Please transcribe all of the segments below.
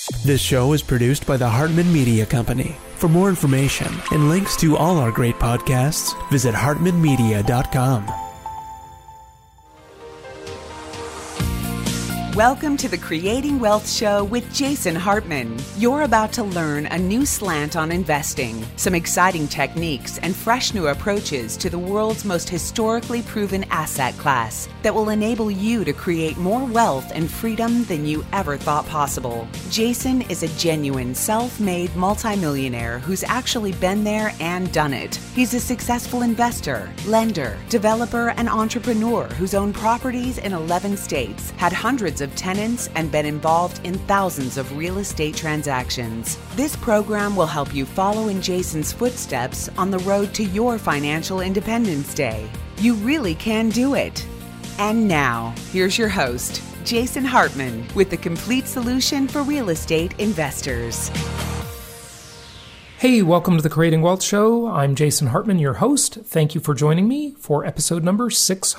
This show is produced by the Hartman Media Company. For more information and links to all our great podcasts, visit hartmanmedia.com. Welcome to the Creating Wealth Show with Jason Hartman. You're about to learn a new slant on investing, some exciting techniques, and fresh new approaches to the world's most historically proven asset class that will enable you to create more wealth and freedom than you ever thought possible. Jason is a genuine self-made multimillionaire who's actually been there and done it. He's a successful investor, lender, developer, and entrepreneur who's owned properties in 11 states, had hundreds of tenants, and been involved in thousands of real estate transactions. This program will help you follow in Jason's footsteps on the road to your financial independence day. You really can do it. And now, here's your host, Jason Hartman, with the complete solution for real estate investors. Hey, welcome to the Creating Wealth Show. I'm Jason Hartman, your host. Thank you for joining me for episode number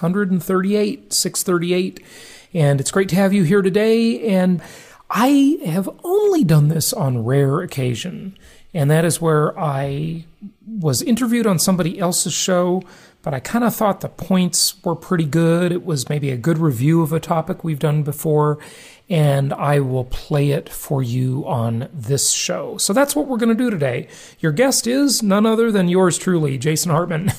638. And it's great to have you here today. And I have only done this on rare occasion. And that is where I was interviewed on somebody else's show, but I kind of thought the points were pretty good. It was maybe a good review of a topic we've done before, and I will play it for you on this show. So that's what we're going to do today. Your guest is none other than yours truly, Jason Hartman,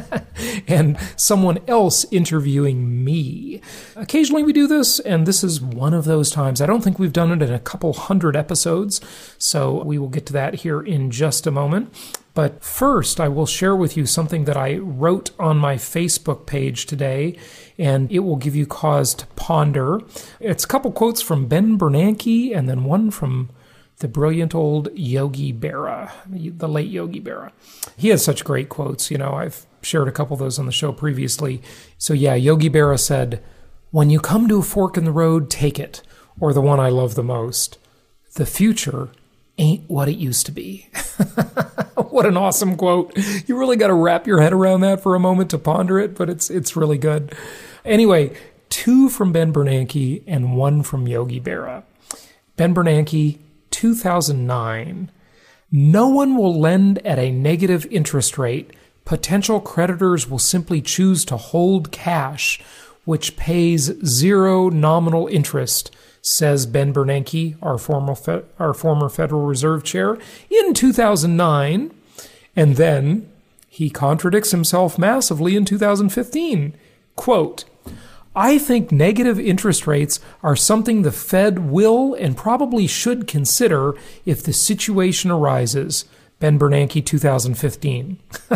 and someone else interviewing me. Occasionally we do this, and this is one of those times. I don't think we've done it in a couple hundred episodes, so we will get to that here in just a moment. But first, I will share with you something that I wrote on my Facebook page today, and it will give you cause to ponder. It's a couple quotes from Ben Bernanke and then one from the brilliant old Yogi Berra, the late Yogi Berra. He has such great quotes. You know, I've shared a couple of those on the show previously. So yeah, Yogi Berra said, "When you come to a fork in the road, take it." Or the one I love the most, "The future ain't what it used to be." What an awesome quote. You really got to wrap your head around that for a moment to ponder it, but it's really good. Anyway, 2 from Ben Bernanke and 1 from Yogi Berra. Ben Bernanke, 2009. "No one will lend at a negative interest rate. Potential creditors will simply choose to hold cash, which pays 0 nominal interest," says Ben Bernanke, our former Federal Reserve Chair, in 2009. And then he contradicts himself massively in 2015. Quote, "I think negative interest rates are something the Fed will and probably should consider if the situation arises." Ben Bernanke, 2015.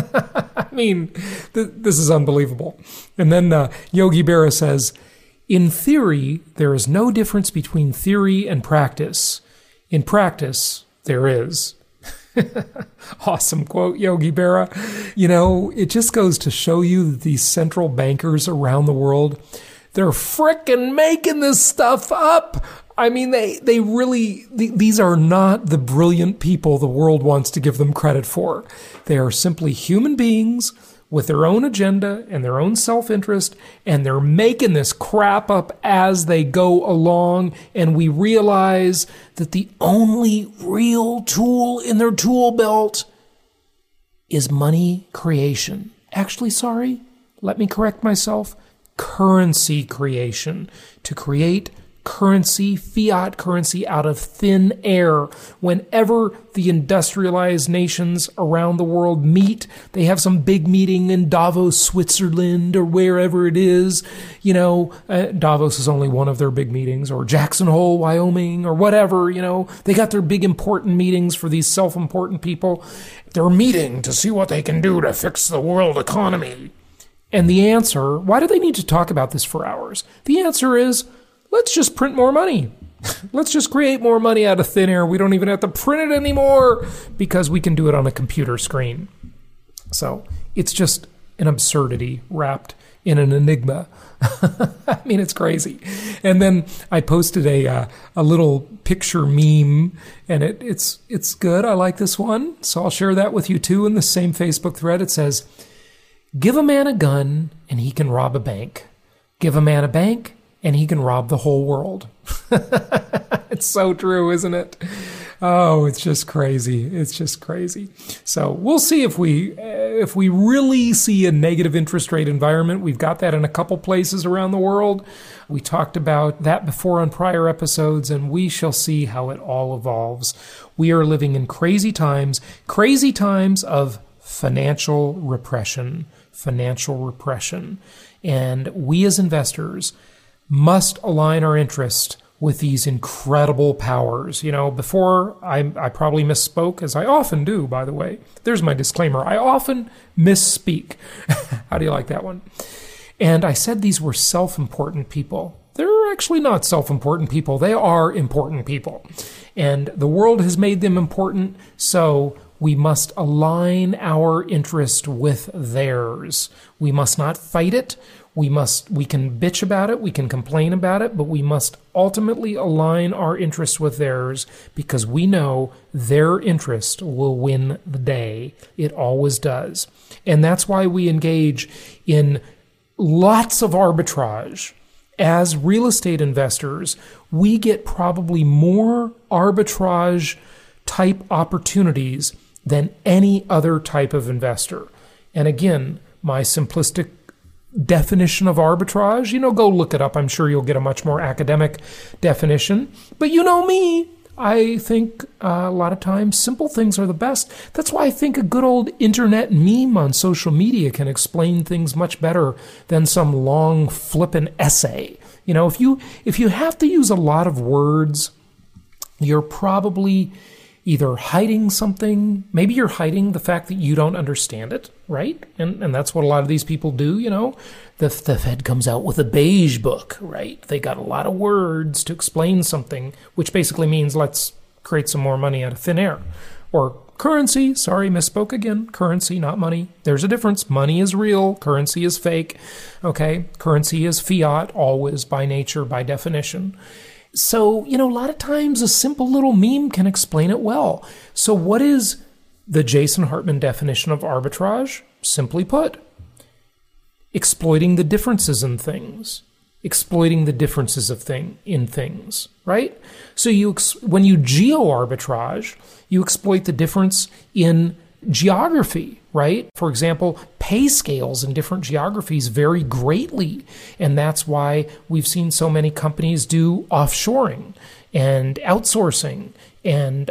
I mean, this is unbelievable. And then Yogi Berra says, "In theory, there is no difference between theory and practice. In practice, there is." Awesome quote, Yogi Berra. You know, it just goes to show you that these central bankers around the world, they're frickin' making this stuff up. I mean, they really, these are not the brilliant people the world wants to give them credit for. They are simply human beings with their own agenda and their own self-interest, and they're making this crap up as they go along, and we realize that the only real tool in their tool belt is money creation. Actually, sorry, let me correct myself. Currency creation. To create currency, fiat currency, out of thin air. Whenever the industrialized nations around the world meet, they have some big meeting in Davos, Switzerland, or wherever it is. You know, Davos is only one of their big meetings, or Jackson Hole, Wyoming, or whatever. You know, they got their big important meetings for these self-important people. They're meeting to see what they can do to fix the world economy. And the answer, why do they need to talk about this for hours? The answer is, let's just print more money. Let's just create more money out of thin air. We don't even have to print it anymore because we can do it on a computer screen. So it's just an absurdity wrapped in an enigma. I mean, it's crazy. And then I posted a little picture meme, and it's good. I like this one. So I'll share that with you too in the same Facebook thread. It says, "Give a man a gun and he can rob a bank. Give a man a bank and he can rob the whole world. It's so true, isn't it? Oh, it's just crazy. It's just crazy. So we'll see if we really see a negative interest rate environment. We've got that in a couple places around the world. We talked about that before on prior episodes, and we shall see how it all evolves. We are living in crazy times of financial repression. And we as investors must align our interest with these incredible powers. Before I probably misspoke, as I often do, by the way. There's my disclaimer. I often misspeak. How do you like that one? And I said these were self-important people. They're actually not self-important people. They are important people. And the world has made them important, so we must align our interest with theirs. We must not fight it. We can bitch about it, we can complain about it, but we must ultimately align our interests with theirs because we know their interest will win the day. It always does. And that's why we engage in lots of arbitrage. As real estate investors, we get probably more arbitrage type opportunities than any other type of investor. And again, my simplistic definition of arbitrage, go look it up. I'm sure you'll get a much more academic definition. But you know me, I think a lot of times simple things are the best. That's why I think a good old internet meme on social media can explain things much better than some long flippant essay. If you have to use a lot of words, you're probably either hiding something, maybe you're hiding the fact that you don't understand it, right? And that's what a lot of these people do, The Fed comes out with a beige book, right? They got a lot of words to explain something, which basically means let's create some more money out of thin air. Or currency, sorry, misspoke again. Currency, not money. There's a difference. Money is real. Currency is fake. Okay? Currency is fiat, always by nature, by definition. So, a lot of times a simple little meme can explain it well. So what is the Jason Hartman definition of arbitrage? Simply put, exploiting the differences in things. Exploiting the differences in things, right? So when you geo-arbitrage, you exploit the difference in geography, right? For example, pay scales in different geographies vary greatly, and that's why we've seen so many companies do offshoring and outsourcing and,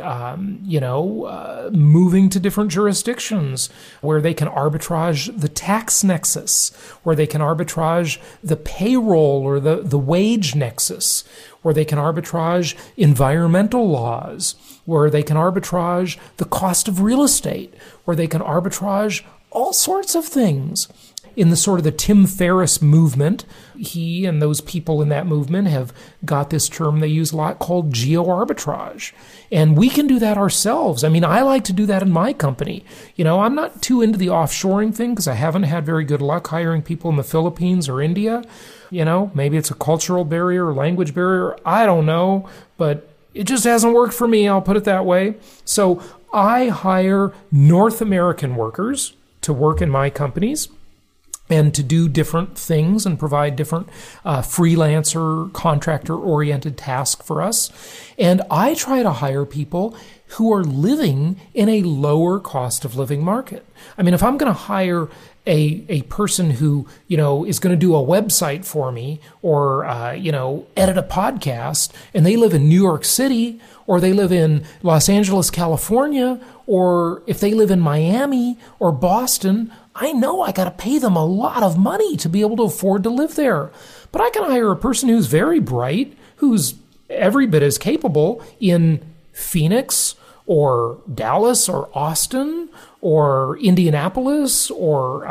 moving to different jurisdictions where they can arbitrage the tax nexus, where they can arbitrage the payroll or the wage nexus, where they can arbitrage environmental laws, where they can arbitrage the cost of real estate, where they can arbitrage all sorts of things. In the sort of the Tim Ferriss movement, he and those people in that movement have got this term they use a lot called geo-arbitrage. And we can do that ourselves. I mean, I like to do that in my company. I'm not too into the offshoring thing because I haven't had very good luck hiring people in the Philippines or India. Maybe it's a cultural barrier or language barrier. I don't know, but it just hasn't worked for me. I'll put it that way. So I hire North American workers to work in my companies and to do different things and provide different freelancer, contractor-oriented tasks for us. And I try to hire people who are living in a lower cost of living market. I mean, if I'm going to hire a person who, is going to do a website for me or, edit a podcast, and they live in New York City, or they live in Los Angeles, California, or if they live in Miami or Boston, I know I got to pay them a lot of money to be able to afford to live there. But I can hire a person who's very bright, who's every bit as capable in Phoenix or Dallas or Austin or Indianapolis or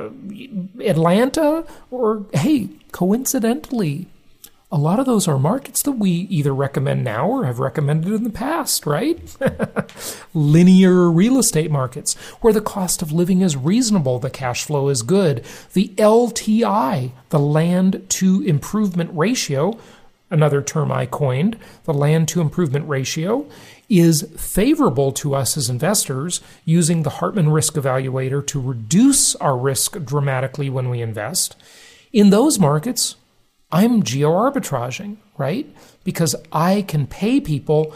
Atlanta or, hey, coincidentally, a lot of those are markets that we either recommend now or have recommended in the past, right? Linear real estate markets where the cost of living is reasonable, the cash flow is good. The LTI, the land to improvement ratio, another term I coined, the land to improvement ratio, is favorable to us as investors using the Hartman Risk Evaluator to reduce our risk dramatically when we invest. In those markets, I'm geo-arbitraging, right? Because I can pay people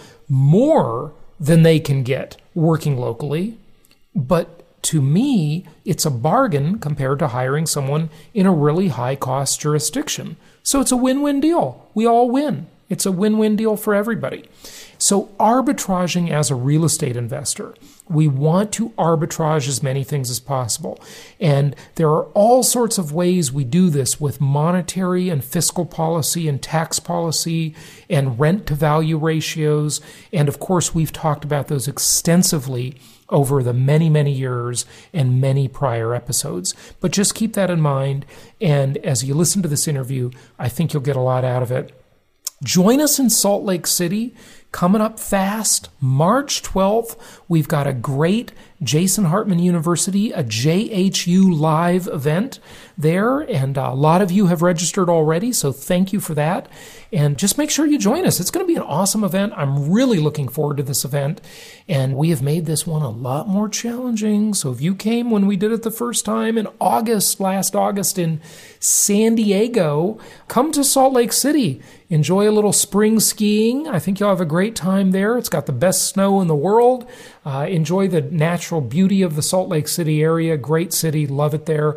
more than they can get working locally, but to me, it's a bargain compared to hiring someone in a really high-cost jurisdiction. So it's a win-win deal. We all win. It's a win-win deal for everybody. So arbitraging as a real estate investor, we want to arbitrage as many things as possible. And there are all sorts of ways we do this with monetary and fiscal policy and tax policy and rent-to-value ratios. And of course, we've talked about those extensively over the many, many years and many prior episodes. But just keep that in mind. And as you listen to this interview, I think you'll get a lot out of it. Join us in Salt Lake City. Coming up fast, March 12th, we've got a great Jason Hartman University, a JHU live event there, and a lot of you have registered already, so thank you for that. And just make sure you join us. It's going to be an awesome event. I'm really looking forward to this event, and we have made this one a lot more challenging. So if you came when we did it the first time in last August in San Diego, come to Salt Lake City. Enjoy a little spring skiing. I think you'll have a great time there. It's got the best snow in the world. Enjoy the natural beauty of the Salt Lake City area. Great city. Love it there.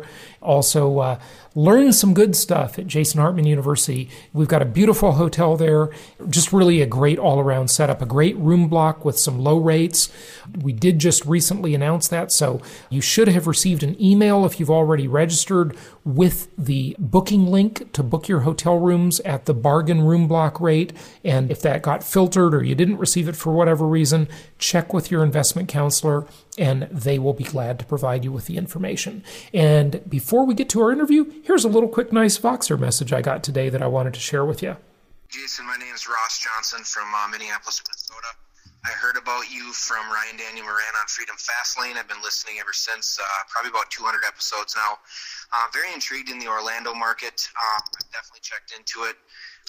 Also, learn some good stuff at Jason Hartman University. We've got a beautiful hotel there. Just really a great all-around setup. A great room block with some low rates. We did just recently announce that, so you should have received an email if you've already registered with the booking link to book your hotel rooms at the bargain room block rate. And if that got filtered or you didn't receive it for whatever reason, check with your investment counselor and they will be glad to provide you with the information. And before we get to our interview, here's a little quick nice Voxer message I got today that I wanted to share with you. Jason, my name is Ross Johnson from Minneapolis, Minnesota. I heard about you from Ryan Daniel Moran on Freedom Fastlane. I've been listening ever since, probably about 200 episodes now. Very intrigued in the Orlando market. I've definitely checked into it.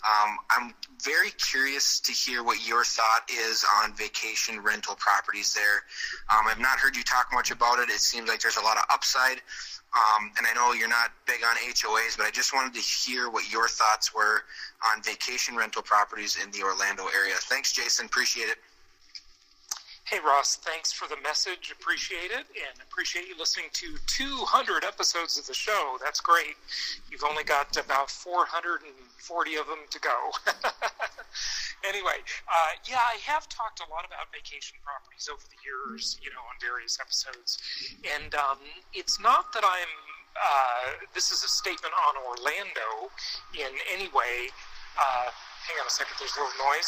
I'm very curious to hear what your thought is on vacation rental properties there. I've not heard you talk much about it. It seems like there's a lot of upside. And I know you're not big on HOAs, but I just wanted to hear what your thoughts were on vacation rental properties in the Orlando area. Thanks, Jason. Appreciate it. Hey, Ross, thanks for the message. Appreciate it, and appreciate you listening to 200 episodes of the show. That's great. You've only got about 440 of them to go. Anyway, I have talked a lot about vacation properties over the years, on various episodes. And it's not that this is a statement on Orlando in any way. Hang on a second, there's a little noise.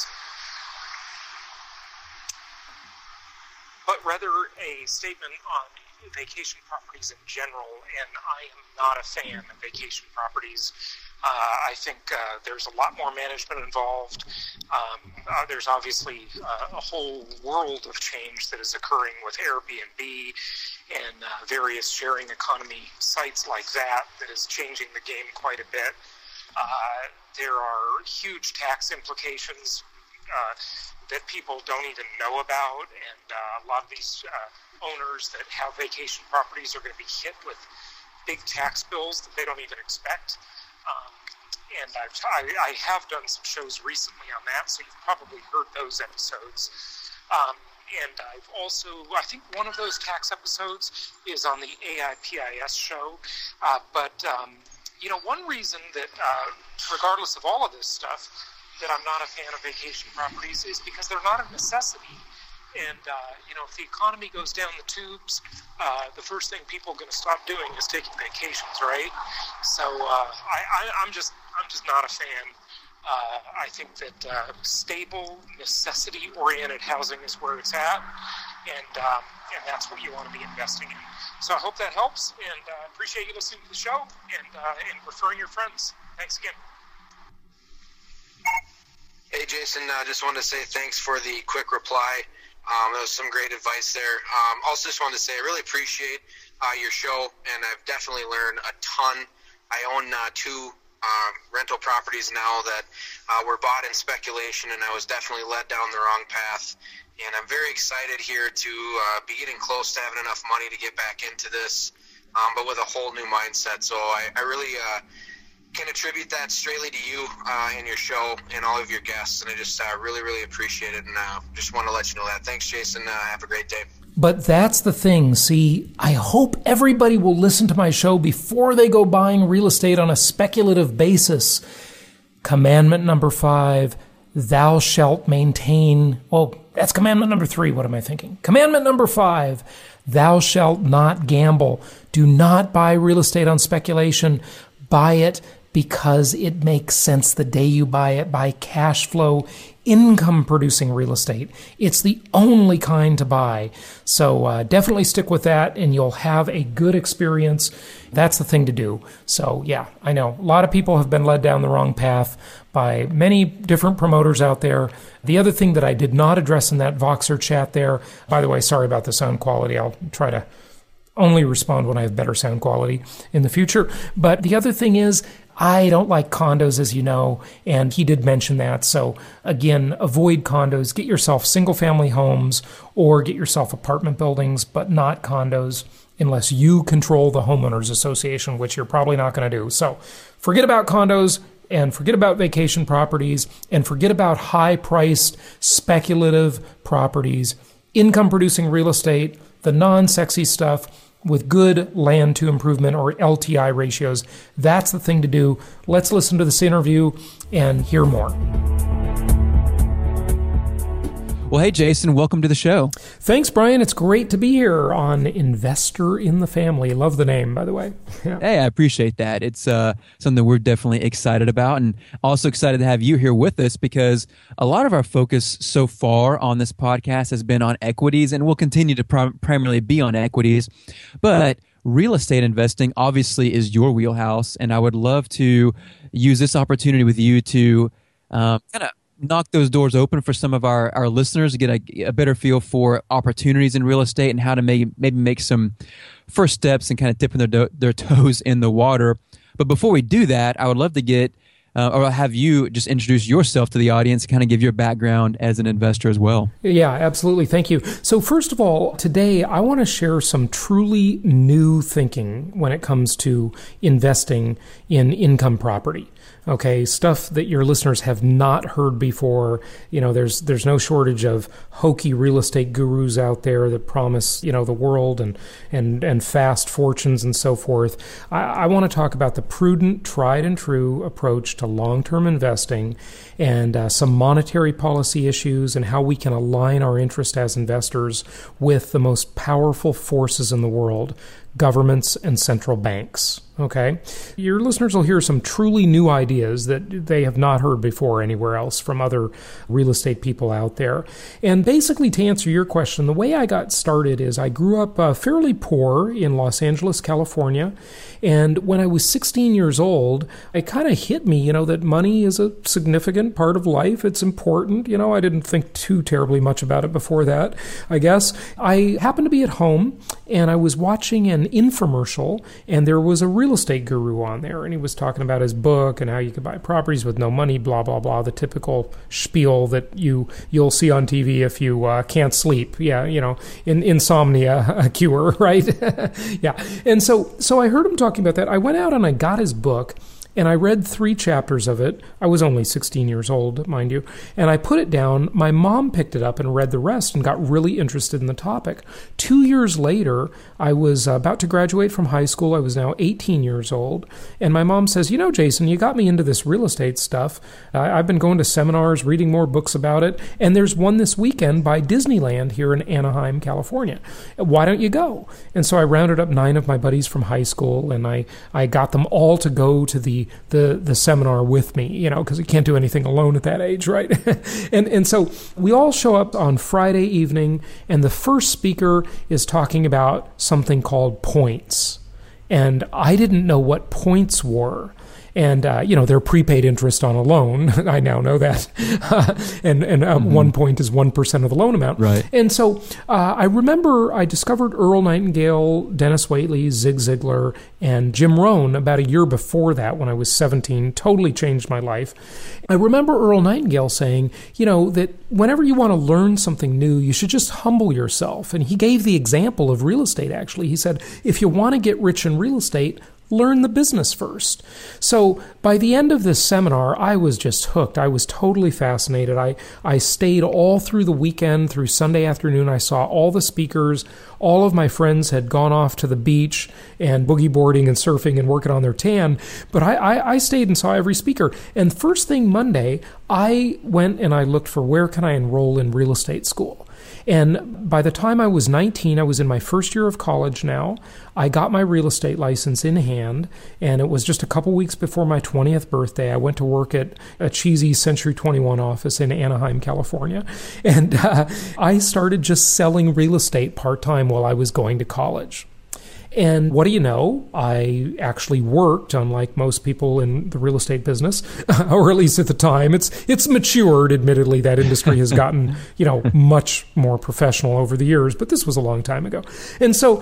But rather a statement on vacation properties in general, and I am not a fan of vacation properties. I think there's a lot more management involved. There's obviously a whole world of change that is occurring with Airbnb and various sharing economy sites like that is changing the game quite a bit. There are huge tax implications that people don't even know about, and a lot of these owners that have vacation properties are going to be hit with big tax bills that they don't even expect. And I have done some shows recently on that, so you've probably heard those episodes. And I've also, I think one of those tax episodes is on the AIPIS show. But one reason that, regardless of all of this stuff, that I'm not a fan of vacation properties is because they're not a necessity. And, if the economy goes down the tubes, the first thing people are going to stop doing is taking vacations, right? So I'm just not a fan. I think that stable, necessity-oriented housing is where it's at, and that's what you want to be investing in. So I hope that helps, and appreciate you listening to the show and referring your friends. Thanks again. Hey, Jason, just wanted to say thanks for the quick reply. That was some great advice there. Also just wanted to say I really appreciate your show, and I've definitely learned a ton. I own 2 rental properties now that were bought in speculation, and I was definitely led down the wrong path. And I'm very excited here to be getting close to having enough money to get back into this, but with a whole new mindset. So I really can attribute that straightly to you and your show and all of your guests, and I just really, really appreciate it, and just want to let you know that. Thanks, Jason. Have a great day. But that's the thing. See, I hope everybody will listen to my show before they go buying real estate on a speculative basis. Commandment number 5, thou shalt maintain. Oh, that's commandment number 3. What am I thinking? Commandment number 5, thou shalt not gamble. Do not buy real estate on speculation. Buy it because it makes sense the day you buy it. Buy cash flow, income-producing real estate. It's the only kind to buy. So definitely stick with that, and you'll have a good experience. That's the thing to do. So yeah, I know a lot of people have been led down the wrong path by many different promoters out there. The other thing that I did not address in that Voxer chat there, by the way, sorry about the sound quality. I'll try to only respond when I have better sound quality in the future. But the other thing is, I don't like condos, as you know, and he did mention that. So again, avoid condos. Get yourself single-family homes or get yourself apartment buildings, but not condos unless you control the homeowners association, which you're probably not going to do. So forget about condos and forget about vacation properties and forget about high-priced speculative properties, income-producing real estate, the non-sexy stuff, with good land to improvement or LTI ratios. That's the thing to do. Let's listen to this interview and hear more. Well, hey, Jason, welcome to the show. Thanks, Brian. It's great to be here on Investor in the Family. Love the name, by the way. Yeah. Hey, I appreciate that. It's something we're definitely excited about, and also excited to have you here with us because a lot of our focus so far on this podcast has been on equities, and will continue to primarily be on equities. But real estate investing obviously is your wheelhouse, and I would love to use this opportunity with you to kind of knock those doors open for some of our listeners to get a better feel for opportunities in real estate and how to maybe make some first steps and kind of dipping their toes in the water. But before we do that, I would love to get or have you just introduce yourself to the audience, kind of give your background as an investor as well. Yeah, absolutely. Thank you. So first of all, today I want to share some truly new thinking when it comes to investing in income property. Okay, stuff that your listeners have not heard before. You know, there's no shortage of hokey real estate gurus out there that promise, you know, the world and fast fortunes and so forth. I want to talk about the prudent, tried and true approach to long-term investing and some monetary policy issues and how we can align our interest as investors with the most powerful forces in the world, governments and central banks. Okay? Your listeners will hear some truly new ideas that they have not heard before anywhere else from other real estate people out there. And basically, to answer your question, the way I got started is I grew up fairly poor in Los Angeles, California. And when I was 16 years old, it kind of hit me, you know, that money is a significant part of life. It's important. You know, I didn't think too terribly much about it before that, I guess. I happened to be at home and I was watching an infomercial, and there was a real estate guru on there, and he was talking about his book and how you could buy properties with no money, blah, blah, blah, the typical spiel that you'll see on TV if you can't sleep. Yeah, you know, insomnia cure, right? Yeah. And so I heard him talking about that. I went out and I got his book, and I read 3 chapters of it. I was only 16 years old, mind you. And I put it down. My mom picked it up and read the rest and got really interested in the topic. 2 years later, I was about to graduate from high school. I was now 18 years old. And my mom says, you know, Jason, you got me into this real estate stuff. I've been going to seminars, reading more books about it. And there's one this weekend by Disneyland here in Anaheim, California. Why don't you go? And so I rounded up 9 of my buddies from high school, and I got them all to go to the seminar with me, you know, because you can't do anything alone at that age, right? and so we all show up on Friday evening, and the first speaker is talking about something called points. And I didn't know what points were. And, you know, they're prepaid interest on a loan. I now know that. And 1 point is 1% of the loan amount. Right. And so I remember I discovered Earl Nightingale, Dennis Waitley, Zig Ziglar, and Jim Rohn about a year before that when I was 17. Totally changed my life. I remember Earl Nightingale saying, you know, that whenever you want to learn something new, you should just humble yourself. And he gave the example of real estate, actually. He said, if you want to get rich in real estate, learn the business first. So by the end of this seminar, I was just hooked. I was totally fascinated. I stayed all through the weekend, through Sunday afternoon. I saw all the speakers. All of my friends had gone off to the beach and boogie boarding and surfing and working on their tan. But I stayed and saw every speaker. And first thing Monday, I went and I looked for where can I enroll in real estate school. And by the time I was 19, I was in my first year of college now. I got my real estate license in hand, and it was just a couple weeks before my 20th birthday. I went to work at a cheesy Century 21 office in Anaheim, California, and I started just selling real estate part-time while I was going to college. And what do you know? I actually worked, unlike most people in the real estate business, or at least at the time. It's matured, admittedly. That industry has gotten, much more professional over the years, but this was a long time ago. And so,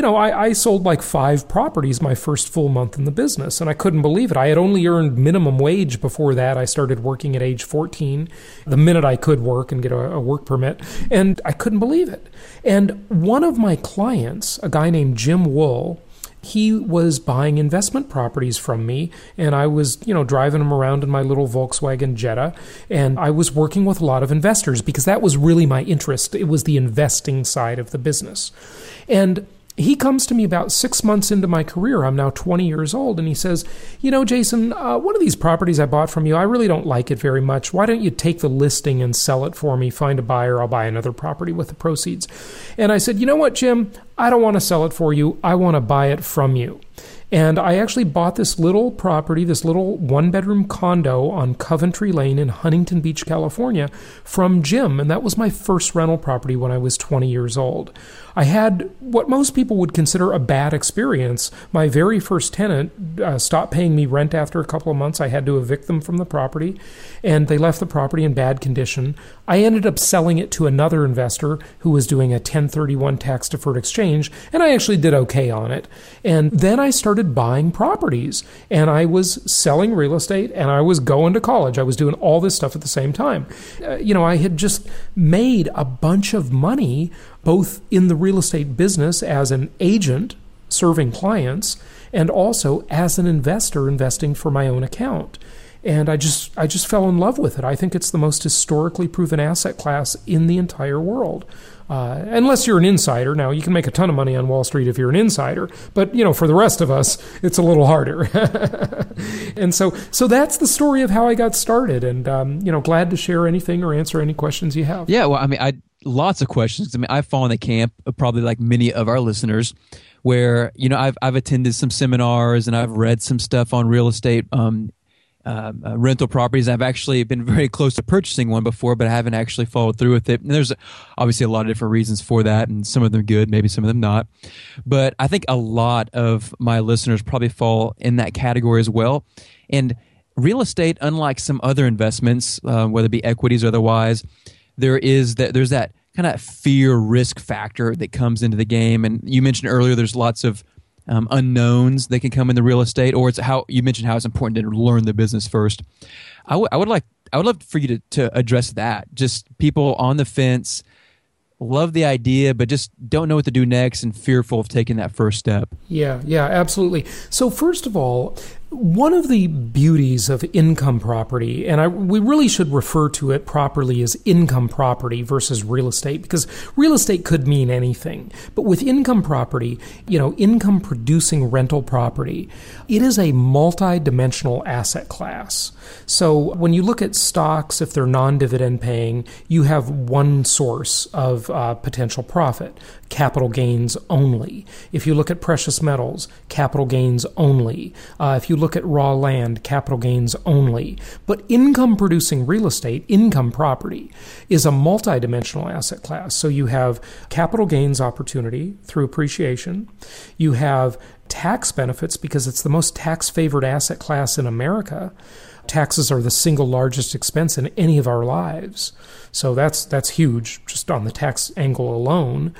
I sold like 5 properties my first full month in the business, and I couldn't believe it. I had only earned minimum wage before that. I started working at age 14, the minute I could work and get a work permit, and I couldn't believe it. And one of my clients, a guy named Jim Wool, he was buying investment properties from me, and I was, driving him around in my little Volkswagen Jetta, and I was working with a lot of investors because that was really my interest. It was the investing side of the business. And he comes to me about 6 months into my career. I'm now 20 years old, and he says, Jason, one of these properties I bought from you, I really don't like it very much. Why don't you take the listing and sell it for me, find a buyer, I'll buy another property with the proceeds. And I said, you know what, Jim, I don't want to sell it for you. I want to buy it from you. And I actually bought this little property, this little one-bedroom condo on Coventry Lane in Huntington Beach, California, from Jim. And that was my first rental property when I was 20 years old. I had what most people would consider a bad experience. My very first tenant stopped paying me rent after a couple of months. I had to evict them from the property, and they left the property in bad condition. I ended up selling it to another investor who was doing a 1031 tax-deferred exchange, and I actually did okay on it. And then I started buying properties, and I was selling real estate, and I was going to college. I was doing all this stuff at the same time. I had just made a bunch of money, both in the real estate business as an agent serving clients, and also as an investor investing for my own account. And I just fell in love with it. I think it's the most historically proven asset class in the entire world. Unless you're an insider. Now, you can make a ton of money on Wall Street if you're an insider, but, for the rest of us, it's a little harder. And so that's the story of how I got started, and, glad to share anything or answer any questions you have. Yeah, well, lots of questions. I fall in the camp of probably like many of our listeners where, I've attended some seminars and I've read some stuff on real estate, rental properties. I've actually been very close to purchasing one before, but I haven't actually followed through with it. And there's obviously a lot of different reasons for that, and some of them good, maybe some of them not. But I think a lot of my listeners probably fall in that category as well. And real estate, unlike some other investments, whether it be equities or otherwise, there's that kind of fear risk factor that comes into the game. And you mentioned earlier there's lots of unknowns that can come into real estate, or it's how you mentioned how it's important to learn the business first. I would love for you to address that. Just people on the fence, love the idea, but just don't know what to do next and fearful of taking that first step. Yeah, absolutely. So first of all, one of the beauties of income property, and we really should refer to it properly as income property versus real estate, because real estate could mean anything. But with income property, income producing rental property, it is a multi-dimensional asset class. So when you look at stocks, if they're non-dividend paying, you have one source of potential profit, capital gains only. If you look at precious metals, capital gains only. If you look at raw land, capital gains only. But income-producing real estate, income property, is a multidimensional asset class. So you have capital gains opportunity through appreciation. You have tax benefits because it's the most tax-favored asset class in America. Taxes are the single largest expense in any of our lives. So that's huge just on the tax angle alone.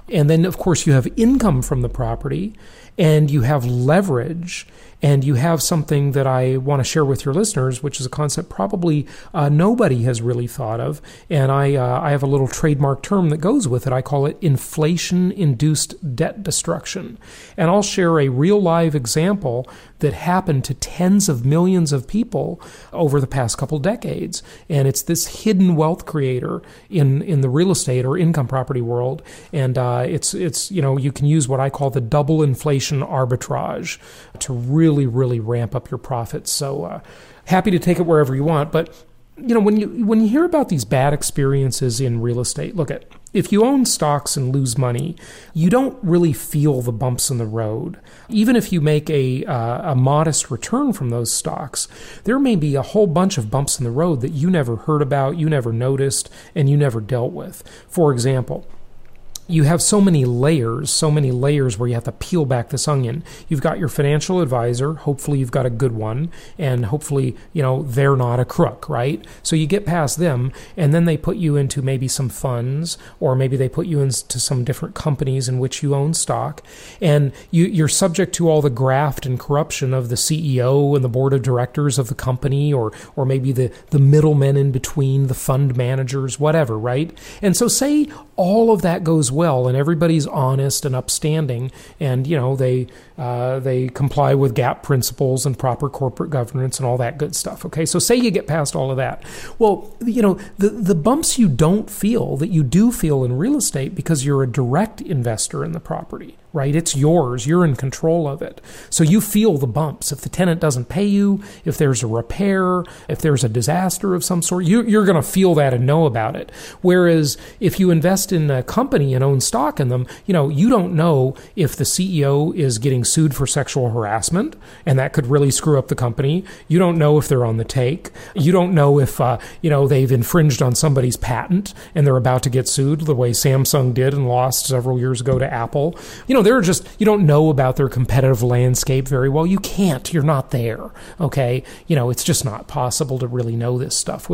And then, of course, you have income from the property, and you have leverage, and you have something that I want to share with your listeners, which is a concept probably nobody has really thought of. And I have a little trademark term that goes with it. I call it inflation-induced debt destruction. And I'll share a real live example that happened to tens of millions of people over the past couple decades. And it's this hidden wealth creator in the real estate or income property world. And it's you can use what I call the double inflation arbitrage to really ramp up your profits. So happy to take it wherever you want. But when you hear about these bad experiences in real estate, if you own stocks and lose money, you don't really feel the bumps in the road. Even if you make a modest return from those stocks, there may be a whole bunch of bumps in the road that you never heard about, you never noticed, and you never dealt with. For example, you have so many layers where you have to peel back this onion. You've got your financial advisor. Hopefully you've got a good one, and hopefully, they're not a crook, right? So you get past them, and then they put you into maybe some funds, or maybe they put you into some different companies in which you own stock, and you're subject to all the graft and corruption of the CEO and the board of directors of the company, or maybe the middlemen in between, the fund managers, whatever, right? And so say all of that goes well, and everybody's honest and upstanding, and they comply with GAAP principles and proper corporate governance and all that good stuff. Okay, so say you get past all of that. Well, the bumps you don't feel that you do feel in real estate because you're a direct investor in the property, right? It's yours. You're in control of it. So you feel the bumps. If the tenant doesn't pay you, if there's a repair, if there's a disaster of some sort, you're going to feel that and know about it. Whereas if you invest in a company and own stock in them, you don't know if the CEO is getting sued for sexual harassment, and that could really screw up the company. You don't know if they're on the take. You don't know if, they've infringed on somebody's patent and they're about to get sued the way Samsung did and lost several years ago to Apple. You don't know about their competitive landscape very well. You can't. You're not there. Okay. It's just not possible to really know this stuff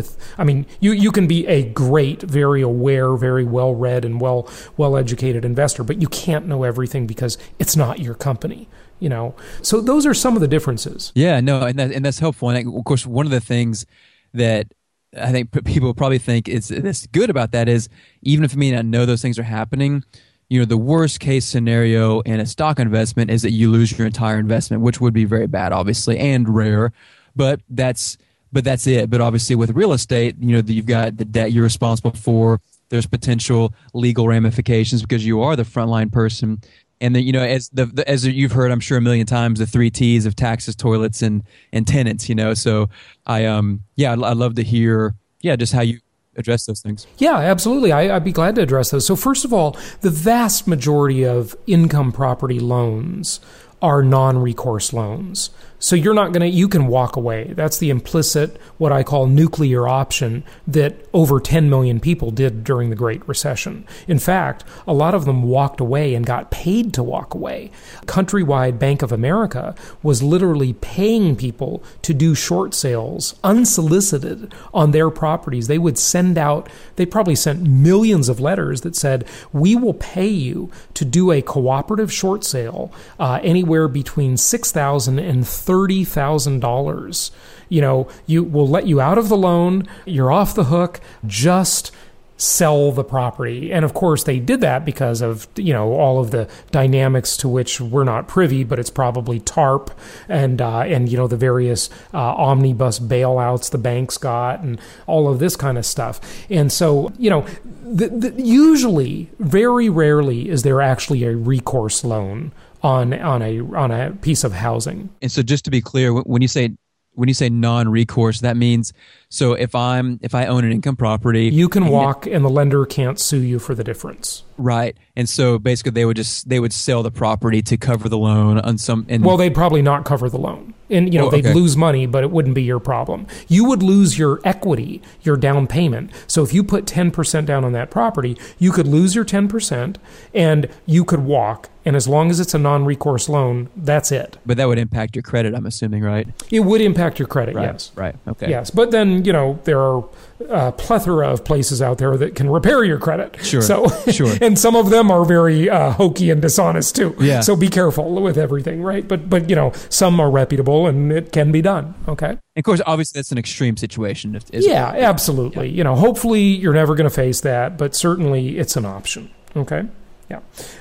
you can be a great, very aware, very well-read and well-educated investor, but you can't know everything because it's not your company. So those are some of the differences. Yeah, no, and that's helpful. And of course, one of the things that I think people probably think that's good about that is, even if you may not know those things are happening, the worst case scenario in a stock investment is that you lose your entire investment, which would be very bad, obviously, and rare. But that's it. But obviously, with real estate, you've got the debt you're responsible for. There's potential legal ramifications because you are the frontline person. And then, as you've heard, I'm sure, a million times, the 3 T's of taxes, toilets, and tenants. So I'd love to hear, just how you address those things. Yeah, absolutely. I'd be glad to address those. So first of all, the vast majority of income property loans are non-recourse loans. So you can walk away. That's the implicit, what I call nuclear option that over 10 million people did during the Great Recession. In fact, a lot of them walked away and got paid to walk away. Countrywide Bank of America was literally paying people to do short sales unsolicited on their properties. They probably sent millions of letters that said, we will pay you to do a cooperative short sale anywhere between $6,000 and $30,000. We'll let you out of the loan. You're off the hook. Just sell the property. And of course, they did that because of all of the dynamics to which we're not privy, but it's probably TARP and the various omnibus bailouts the banks got and all of this kind of stuff. And so usually, very rarely, is there actually a recourse loan on a piece of housing. And so, just to be clear, when you say non-recourse, that means, so if I own an income property, you can walk and the lender can't sue you for the difference. Right. And so basically they would sell the property to cover the loan on some. Well, they'd probably not cover the loan. And they'd lose money, but it wouldn't be your problem. You would lose your equity, your down payment. So if you put 10% down on that property, you could lose your 10% and you could walk. And as long as it's a non-recourse loan, that's it. But that would impact your credit, I'm assuming, right? It would impact your credit, right. Yes. Right. Okay. Yes. But then, And, there are a plethora of places out there that can repair your credit. Sure. So, sure. And some of them are very hokey and dishonest too. Yeah. So be careful with everything, right? But some are reputable and it can be done. Okay. And of course, obviously, that's an extreme situation. Yeah, absolutely. Yeah. Hopefully you're never going to face that, but certainly it's an option. Okay. Yeah.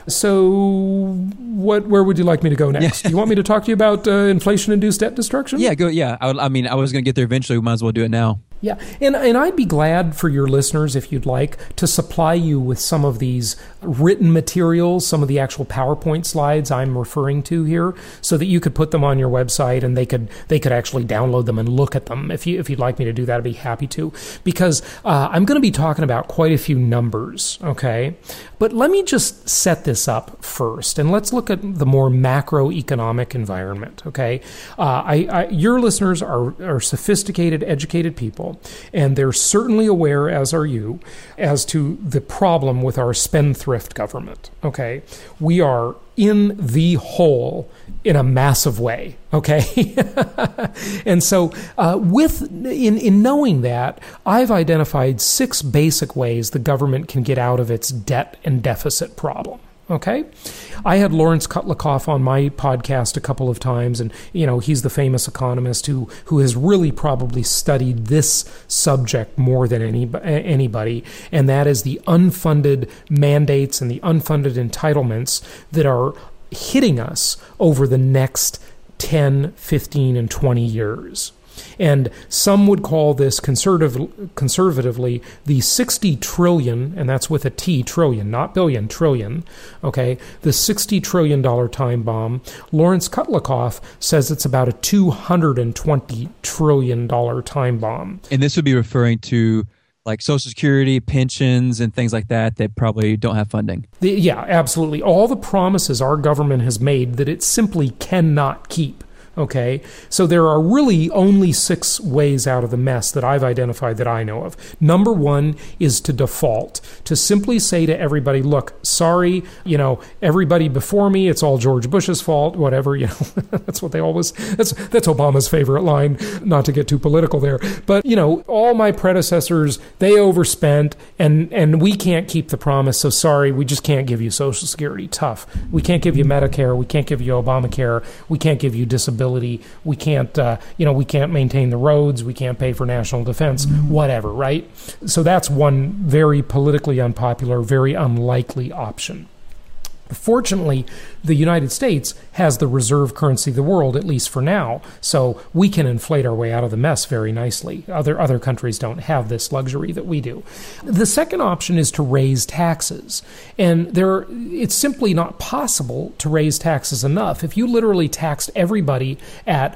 So, where would you like me to go next? Yeah. Do you want me to talk to you about inflation-induced debt destruction? Yeah, go. Yeah, I was going to get there eventually. We might as well do it now. Yeah, and I'd be glad for your listeners, if you'd like, to supply you with some of these written materials, some of the actual PowerPoint slides I'm referring to here, so that you could put them on your website and they could actually download them and look at them. If you'd like me to do that, I'd be happy to, because I'm going to be talking about quite a few numbers, okay? But let me just set this up first, and let's look at the more macroeconomic environment, okay? Your listeners are sophisticated, educated people, and they're certainly aware, as are you, as to the problem with our spendthrift government, okay? We are in the hole in a massive way, okay? And so in knowing that, I've identified 6 basic ways the government can get out of its debt and deficit problem. Okay, I had Lawrence Kotlikoff on my podcast a couple of times, and he's the famous economist who has really probably studied this subject more than anybody, and that is the unfunded mandates and the unfunded entitlements that are hitting us over the next 10, 15, and 20 years. And some would call this conservatively the 60 trillion, and that's with a T, trillion, not billion, trillion, okay, the $60 trillion time bomb. Lawrence Kotlikoff says it's about a $220 trillion time bomb. And this would be referring to like Social Security, pensions, and things like that probably don't have funding. Yeah, absolutely. All the promises our government has made that it simply cannot keep. Okay, so there are really only 6 ways out of the mess that I've identified that I know of. Number 1 is to default, to simply say to everybody, look, sorry, everybody before me, it's all George Bush's fault, whatever, that's what they always, that's Obama's favorite line, not to get too political there. But, all my predecessors, they overspent and we can't keep the promise. So sorry, we just can't give you Social Security. Tough. We can't give you Medicare. We can't give you Obamacare. We can't give you disability. We can't, we can't maintain the roads. We can't pay for national defense, whatever, right? So that's one very politically unpopular, very unlikely option. Fortunately, the United States has the reserve currency of the world, at least for now, so we can inflate our way out of the mess very nicely. Other countries don't have this luxury that we do. The second option is to raise taxes, and it's simply not possible to raise taxes enough. If you literally taxed everybody at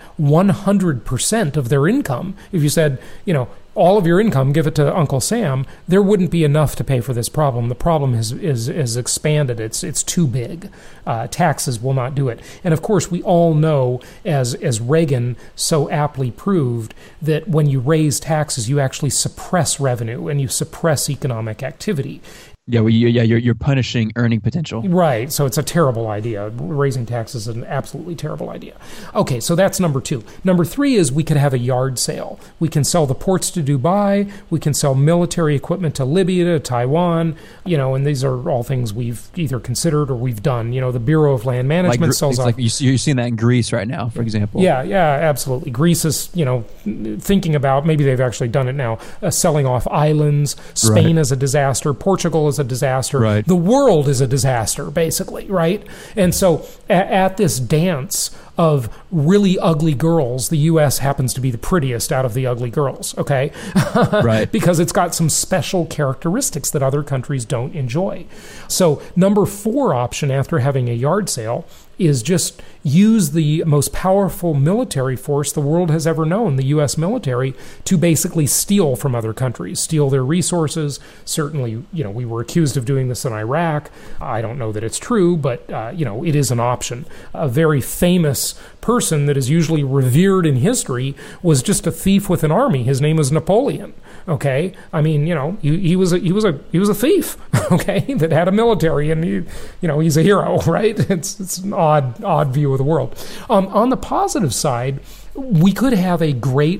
100% of their income, if you said, all of your income, give it to Uncle Sam, there wouldn't be enough to pay for this problem. The problem is expanded. It's too big. Taxes will not do it. And of course, we all know, as Reagan so aptly proved, that when you raise taxes, you actually suppress revenue and you suppress economic activity. Yeah, you're punishing earning potential. Right, so it's a terrible idea. Raising taxes is an absolutely terrible idea. Okay, so that's number 2. Number 3 is we could have a yard sale. We can sell the ports to Dubai. We can sell military equipment to Libya, to Taiwan, and these are all things we've either considered or we've done. The Bureau of Land Management sells off. You're seeing that in Greece right now, for example. Yeah, absolutely. Greece is, thinking about, maybe they've actually done it now, selling off islands. Spain is a disaster. Portugal is a disaster. Right. The world is a disaster, basically, right? And so at this dance of really ugly girls, the U.S. happens to be the prettiest out of the ugly girls, okay? Right. Because it's got some special characteristics that other countries don't enjoy. So number 4 option after having a yard sale is just use the most powerful military force the world has ever known, the U.S. military, to basically steal from other countries, steal their resources. Certainly, we were accused of doing this in Iraq. I don't know that it's true, but, it is an option. A very famous person that is usually revered in history was just a thief with an army. His name was Napoleon. Okay, I mean, he was a thief. Okay, that had a military, and he's a hero, right? It's an odd view of the world. On the positive side, we could have a great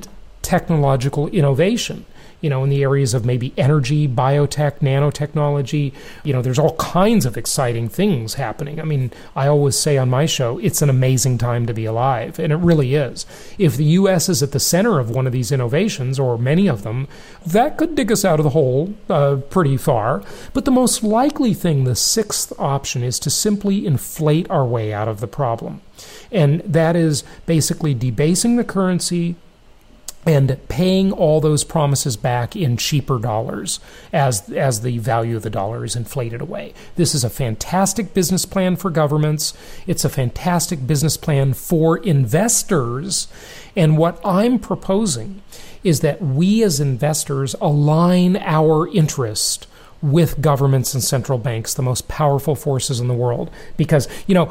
technological innovation, in the areas of maybe energy, biotech, nanotechnology. There's all kinds of exciting things happening. I mean, I always say on my show, it's an amazing time to be alive, and it really is. If the U.S. is at the center of one of these innovations, or many of them, that could dig us out of the hole pretty far. But the most likely thing, the sixth option, is to simply inflate our way out of the problem. And that is basically debasing the currency and paying all those promises back in cheaper dollars as the value of the dollar is inflated away. This is a fantastic business plan for governments. It's a fantastic business plan for investors. And what I'm proposing is that we as investors align our interest with governments and central banks, the most powerful forces in the world. Because,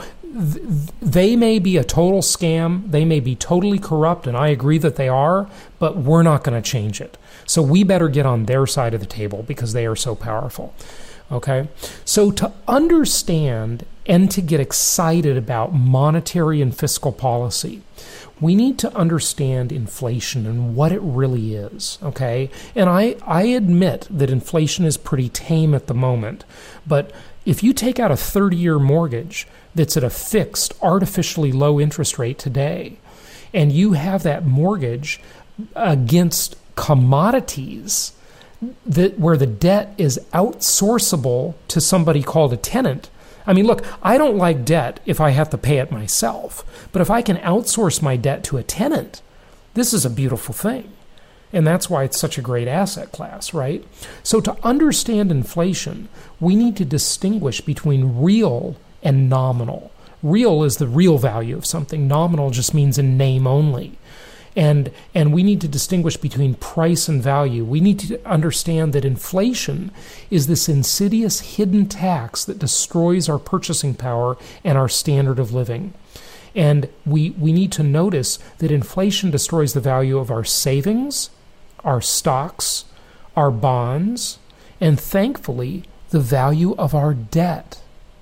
they may be a total scam, they may be totally corrupt, and I agree that they are, but we're not going to change it. So we better get on their side of the table because they are so powerful. Okay? So to understand and to get excited about monetary and fiscal policy, we need to understand inflation and what it really is, okay? And I admit that inflation is pretty tame at the moment, but if you take out a 30-year mortgage that's at a fixed, artificially low interest rate today, and you have that mortgage against commodities where the debt is outsourceable to somebody called a tenant. I mean, look, I don't like debt if I have to pay it myself, but if I can outsource my debt to a tenant, this is a beautiful thing. And that's why it's such a great asset class, right? So to understand inflation, we need to distinguish between real and nominal. Real is the real value of something. Nominal just means in name only. And we need to distinguish between price and value. We need to understand that inflation is this insidious hidden tax that destroys our purchasing power and our standard of living. And we need to notice that inflation destroys the value of our savings, our stocks, our bonds, and thankfully, the value of our debt.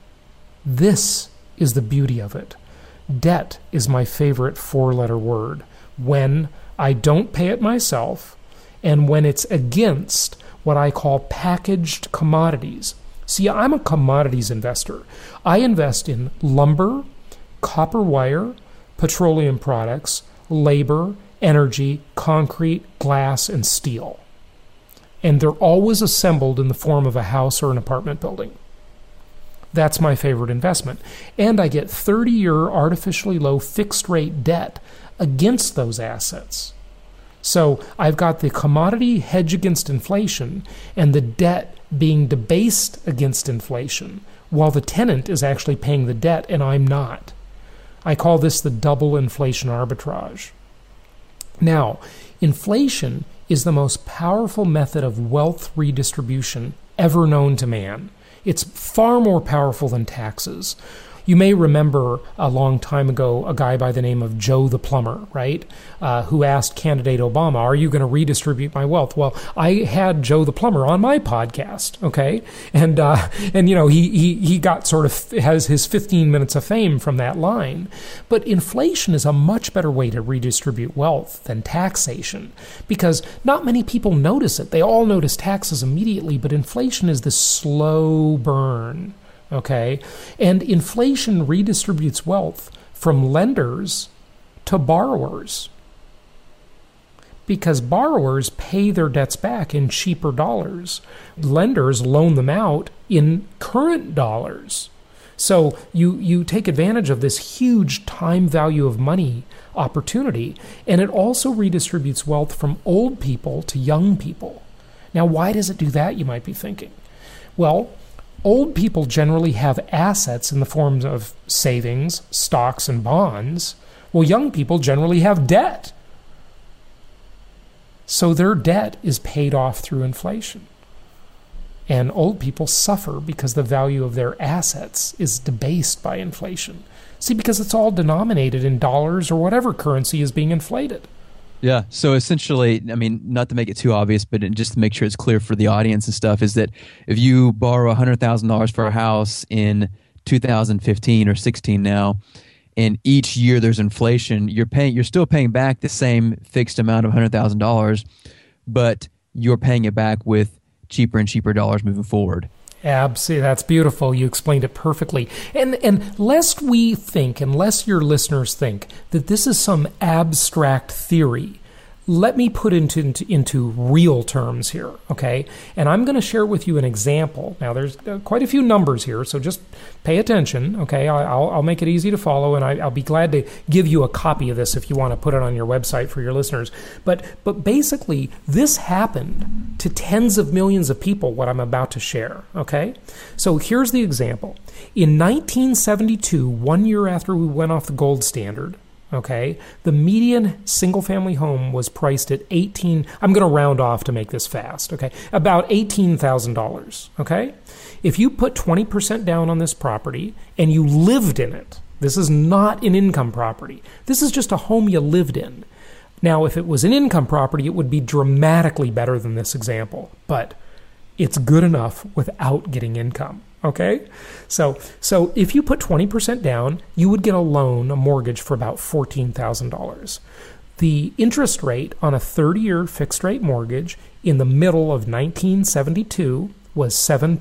This is the beauty of it. Debt is my favorite four-letter word. When I don't pay it myself, and when it's against what I call packaged commodities. See, I'm a commodities investor. I invest in lumber, copper wire, petroleum products, labor, energy, concrete, glass, and steel. And they're always assembled in the form of a house or an apartment building. That's my favorite investment. And I get 30-year artificially low fixed rate debt against those assets. So I've got the commodity hedge against inflation and the debt being debased against inflation, while the tenant is actually paying the debt and I'm not. I call this the double inflation arbitrage. Now, inflation is the most powerful method of wealth redistribution ever known to man. It's far more powerful than taxes. You may remember a long time ago a guy by the name of Joe the Plumber, right? Who asked candidate Obama, "Are you going to redistribute my wealth?" Well, I had Joe the Plumber on my podcast, okay, and he got sort of has his 15 minutes of fame from that line. But inflation is a much better way to redistribute wealth than taxation because not many people notice it. They all notice taxes immediately, but inflation is the slow burn. Okay, and inflation redistributes wealth from lenders to borrowers because borrowers pay their debts back in cheaper dollars. Lenders loan them out in current dollars. So you take advantage of this huge time value of money opportunity, and it also redistributes wealth from old people to young people. Now, why does it do that, you might be thinking? Well, old people generally have assets in the forms of savings, stocks, and bonds. Well, young people generally have debt. So their debt is paid off through inflation. And old people suffer because the value of their assets is debased by inflation. See, because it's all denominated in dollars or whatever currency is being inflated. Yeah. So essentially, I mean, not to make it too obvious, but just to make sure it's clear for the audience and stuff, is that if you borrow $100,000 for a house in 2015 or 16 now, and each year there's inflation, you're still paying back the same fixed amount of $100,000, but you're paying it back with cheaper and cheaper dollars moving forward. Absolutely. That's beautiful. You explained it perfectly. And lest we think, and lest your listeners think, that this is some abstract theory, let me put into real terms here, okay? And I'm going to share with you an example. Now, there's quite a few numbers here, so just pay attention, okay? I'll make it easy to follow, and I'll be glad to give you a copy of this if you want to put it on your website for your listeners. But basically, this happened to tens of millions of people, what I'm about to share, okay? So here's the example. In 1972, 1 year after we went off the gold standard, okay, the median single-family home was priced at I'm going to round off to make this fast, okay, about $18,000, okay? If you put 20% down on this property and you lived in it, this is not an income property. This is just a home you lived in. Now, if it was an income property, it would be dramatically better than this example, but it's good enough without getting income. Okay? So if you put 20% down, you would get a mortgage for about $14,000. The interest rate on a 30-year fixed-rate mortgage in the middle of 1972 was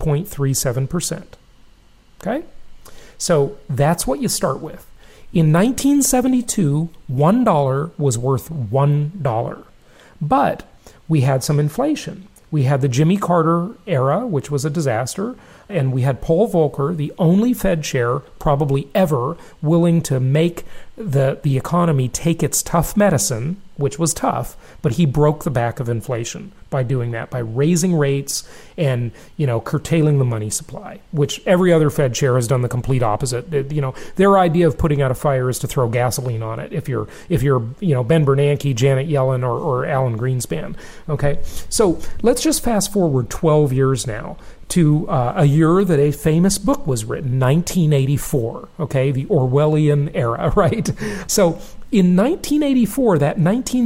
7.37%. Okay? So that's what you start with. In 1972, $1 was worth $1. But we had some inflation. We had the Jimmy Carter era, which was a disaster, and we had Paul Volcker, the only Fed chair probably ever willing to make the economy take its tough medicine, which was tough, but he broke the back of inflation by doing that, by raising rates and, curtailing the money supply, which every other Fed chair has done the complete opposite. Their idea of putting out a fire is to throw gasoline on it. If you're Ben Bernanke, Janet Yellen, or Alan Greenspan. Okay, so let's just fast forward 12 years now to a year that a famous book was written, 1984, okay, the Orwellian era, right? So in 1984, that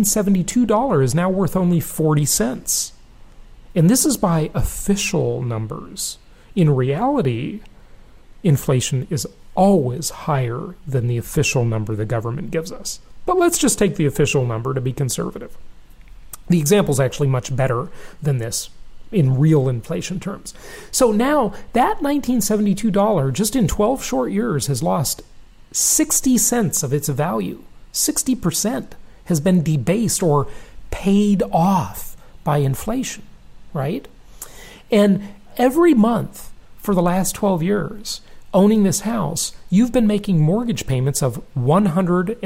$1972 is now worth only 40 cents. And this is by official numbers. In reality, inflation is always higher than the official number the government gives us. But let's just take the official number to be conservative. The example is actually much better than this in real inflation terms. So now that $1972 just in 12 short years has lost 60 cents of its value. 60% has been debased or paid off by inflation, right? And every month for the last 12 years, owning this house, you've been making mortgage payments of $101,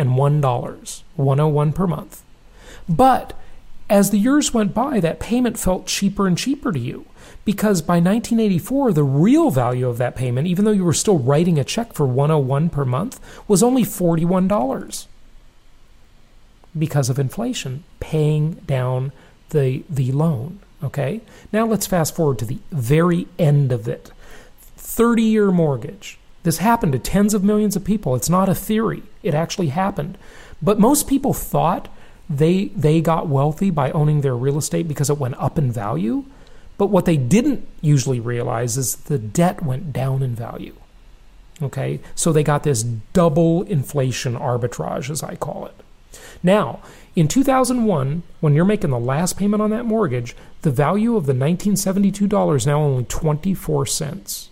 $101 per month. But as the years went by, that payment felt cheaper and cheaper to you because by 1984, the real value of that payment, even though you were still writing a check for $101 per month, was only $41 because of inflation, paying down the loan, okay? Now let's fast forward to the very end of it. 30-year mortgage. This happened to tens of millions of people. It's not a theory. It actually happened. But most people thought they got wealthy by owning their real estate because it went up in value. But what they didn't usually realize is the debt went down in value. Okay? So they got this double inflation arbitrage, as I call it. Now, in 2001, when you're making the last payment on that mortgage, the value of the $1972 is now only 24 cents.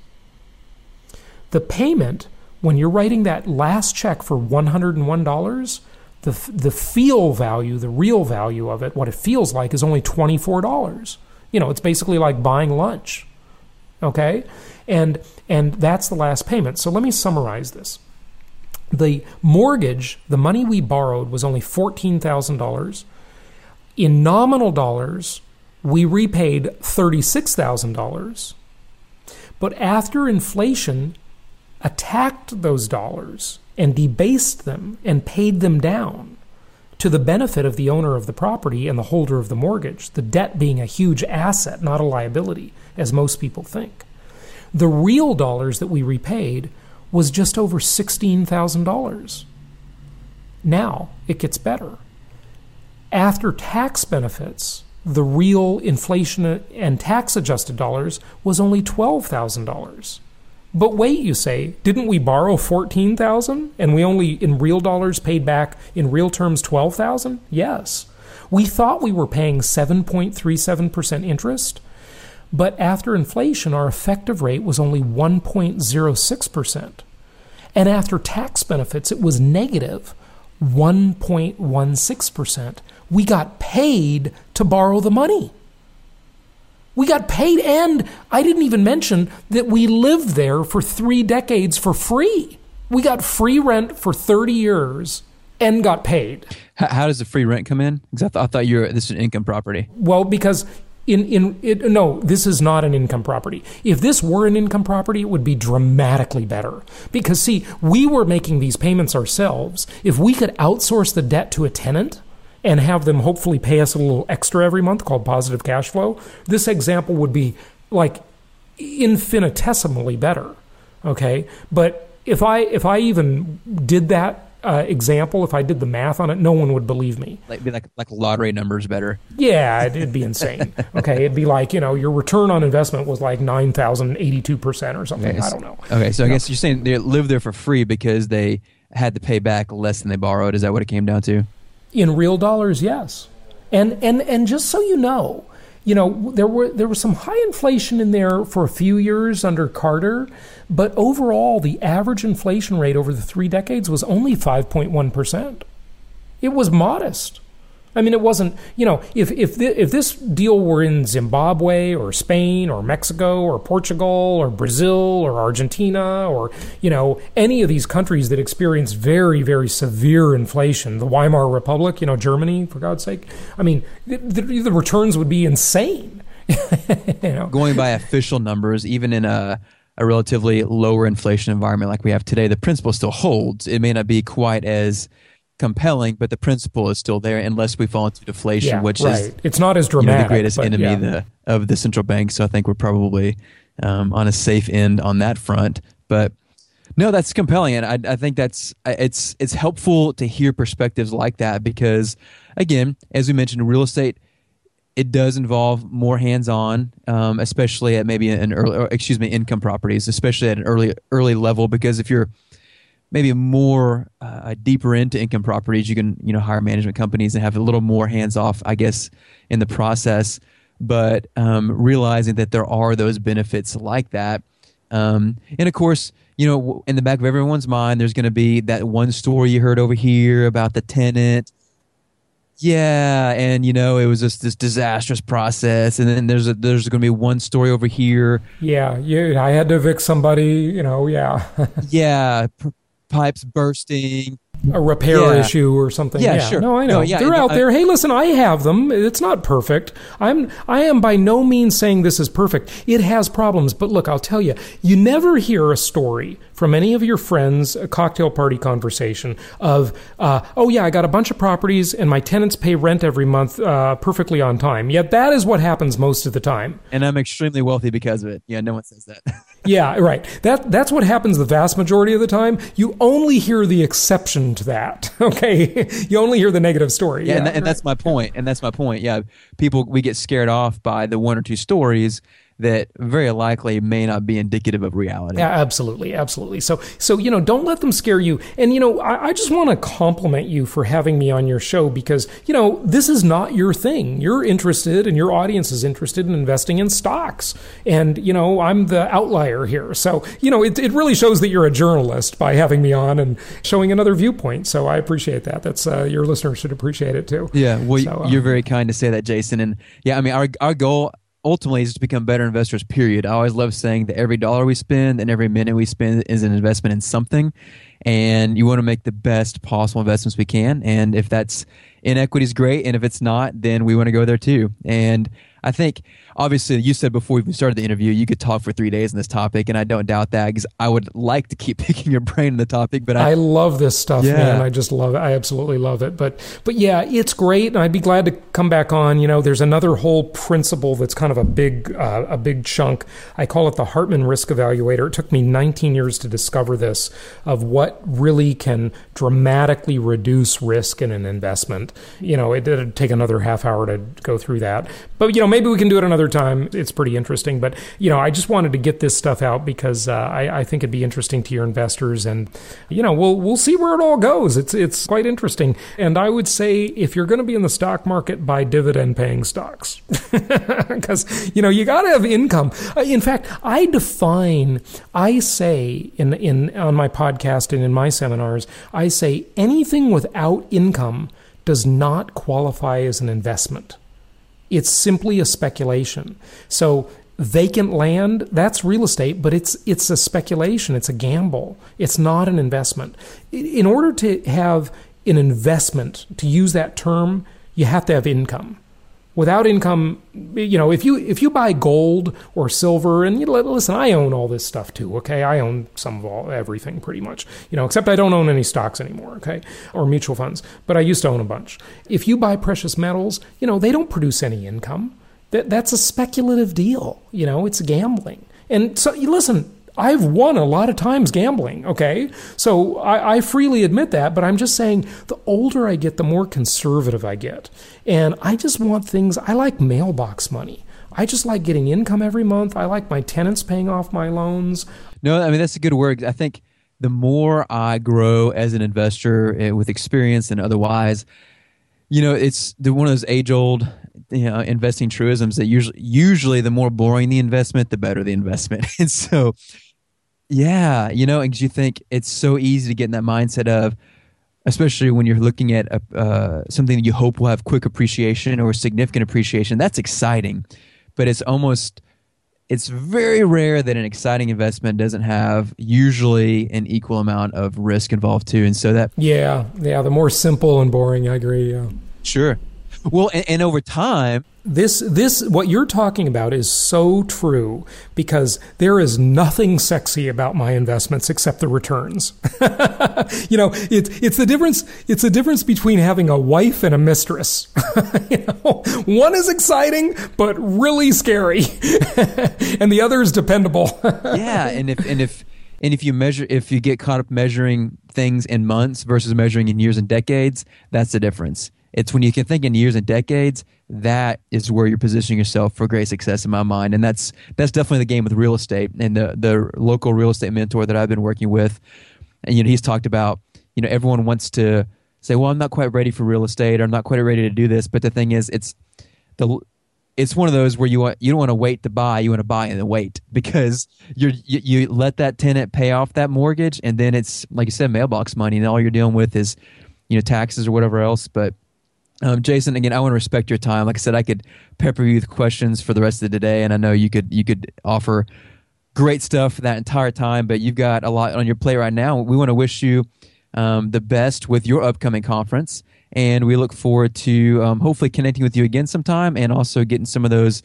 The payment, when you're writing that last check for $101, the feel value, the real value of it, what it feels like, is only $24. It's basically like buying lunch, okay? And that's the last payment. So let me summarize this. The mortgage, the money we borrowed, was only $14,000. In nominal dollars, we repaid $36,000. But after inflation attacked those dollars and debased them and paid them down to the benefit of the owner of the property and the holder of the mortgage, the debt being a huge asset, not a liability, as most people think. The real dollars that we repaid was just over $16,000. Now it gets better. After tax benefits, the real inflation and tax-adjusted dollars was only $12,000. But wait, you say, didn't we borrow $14,000 and we only, in real dollars, paid back in real terms $12,000? Yes. We thought we were paying 7.37% interest, but after inflation, our effective rate was only 1.06%. And after tax benefits, it was negative 1.16%. We got paid to borrow the money. We got paid, and I didn't even mention that we lived there for 3 decades for free. We got free rent for 30 years and got paid. How does the free rent come in? Because I thought this is an income property. Well, because no, this is not an income property. If this were an income property, it would be dramatically better. Because, see, we were making these payments ourselves. If we could outsource the debt to a tenant and have them hopefully pay us a little extra every month called positive cash flow, this example would be like infinitesimally better. Okay? But if I even did that example, if I did the math on it, no one would believe me. Like lottery numbers better. Yeah, it'd be insane. Okay, it'd be like, your return on investment was like 9,082% or something. Okay, I don't know. Okay, so I guess you're saying they lived there for free because they had to pay back less than they borrowed. Is that what it came down to? In real dollars, yes. And just so you know, there was some high inflation in there for a few years under Carter, but overall the average inflation rate over the 3 decades was only 5.1%. It was modest. I mean, it wasn't, if this deal were in Zimbabwe or Spain or Mexico or Portugal or Brazil or Argentina or, any of these countries that experienced very, very severe inflation, the Weimar Republic, Germany, for God's sake, I mean, the returns would be insane. Going by official numbers, even in a relatively lower inflation environment like we have today, the principle still holds. It may not be quite as compelling, but the principle is still there unless we fall into deflation, which is it's not as dramatic, the greatest enemy of the central bank. So I think we're probably on a safe end on that front. But no, that's compelling, and I think it's helpful to hear perspectives like that because, again, as we mentioned, real estate, it does involve more hands-on, especially at maybe income properties, especially at an early level, because if you're maybe more deeper into income properties, you can hire management companies and have a little more hands-off, I guess, in the process. But realizing that there are those benefits like that, and of course, in the back of everyone's mind, there's going to be that one story you heard over here about the tenant. Yeah, and it was just this disastrous process, and then there's going to be one story over here. Yeah, I had to evict somebody. Yeah. Pipes bursting, a repair issue or something. Yeah, sure. No, I know. They're out there. Hey, listen, I have them. It's not perfect. I am by no means saying this is perfect. It has problems. But look, I'll tell you, you never hear a story from any of your friends, a cocktail party conversation of, I got a bunch of properties and my tenants pay rent every month perfectly on time. Yet that is what happens most of the time. And I'm extremely wealthy because of it. Yeah, no one says that. Yeah, right. That's what happens the vast majority of the time. You only hear the exception to that, okay? You only hear the negative story. Yeah, and that's my point. Yeah, we get scared off by the one or two stories that very likely may not be indicative of reality. Yeah, absolutely. So don't let them scare you. And I just want to compliment you for having me on your show because this is not your thing. You're interested, and your audience is interested in investing in stocks. And I'm the outlier here. So it really shows that you're a journalist by having me on and showing another viewpoint. So I appreciate that. That's your listeners should appreciate it too. Yeah, well, you're very kind to say that, Jason. And yeah, I mean, our goal ultimately is to become better investors, period. I always love saying that every dollar we spend and every minute we spend is an investment in something. And you want to make the best possible investments we can. And if that's in equities, great. And if it's not, then we want to go there too. And I think, obviously, you said before we even started the interview, you could talk for 3 days on this topic, and I don't doubt that because I would like to keep picking your brain on the topic. But I love this stuff, man. I just love it. I absolutely love it. But yeah, it's great, and I'd be glad to come back on. There's another whole principle that's kind of a big chunk. I call it the Hartman Risk Evaluator. It took me 19 years to discover this, of what really can dramatically reduce risk in an investment. It did take another half hour to go through that. But maybe we can do it another time. It's pretty interesting. But, I just wanted to get this stuff out because I think it'd be interesting to your investors. And, we'll see where it all goes. It's quite interesting. And I would say if you're going to be in the stock market, buy dividend-paying stocks. Because, you got to have income. In fact, I say on my podcast and in my seminars, I say anything without income does not qualify as an investment. It's simply a speculation. So vacant land, that's real estate, but it's a speculation. It's a gamble. It's not an investment. In order to have an investment, to use that term, you have to have income. Without income, if you buy gold or silver, and listen, I own all this stuff too, okay? I own some of everything pretty much, except I don't own any stocks anymore, okay? Or mutual funds, but I used to own a bunch. If you buy precious metals, they don't produce any income. That's a speculative deal, it's gambling. And so, listen, I've won a lot of times gambling, okay? So I freely admit that, but I'm just saying the older I get, the more conservative I get. And I just want things, I like mailbox money. I just like getting income every month. I like my tenants paying off my loans. No, I mean, that's a good word. I think the more I grow as an investor with experience and otherwise, it's one of those age-old investing truisms that usually the more boring the investment, the better the investment. And so, yeah, and you think it's so easy to get in that mindset of, especially when you're looking at something that you hope will have quick appreciation or significant appreciation. That's exciting, but it's very rare that an exciting investment doesn't have usually an equal amount of risk involved too. And so that the more simple and boring, I agree. Yeah. Sure. Well, and over time, this what you're talking about is so true, because there is nothing sexy about my investments except the returns. It's the difference. It's the difference between having a wife and a mistress. One is exciting but really scary, and the other is dependable. Yeah, and if you get caught up measuring things in months versus measuring in years and decades, that's the difference. It's when you can think in years and decades, that is where you're positioning yourself for great success in my mind. And that's definitely the game with real estate. And the local real estate mentor that I've been working with, and he's talked about, everyone wants to say, well, I'm not quite ready for real estate, or I'm not quite ready to do this. But the thing is, it's one of those where you don't want to wait to buy, you want to buy and then wait, because you let that tenant pay off that mortgage, and then it's, like you said, mailbox money, and all you're dealing with is taxes or whatever else. But Jason, again, I want to respect your time. Like I said, I could pepper you with questions for the rest of the day, and I know you could offer great stuff that entire time, but you've got a lot on your plate right now. We want to wish you the best with your upcoming conference, and we look forward to hopefully connecting with you again sometime, and also getting some of those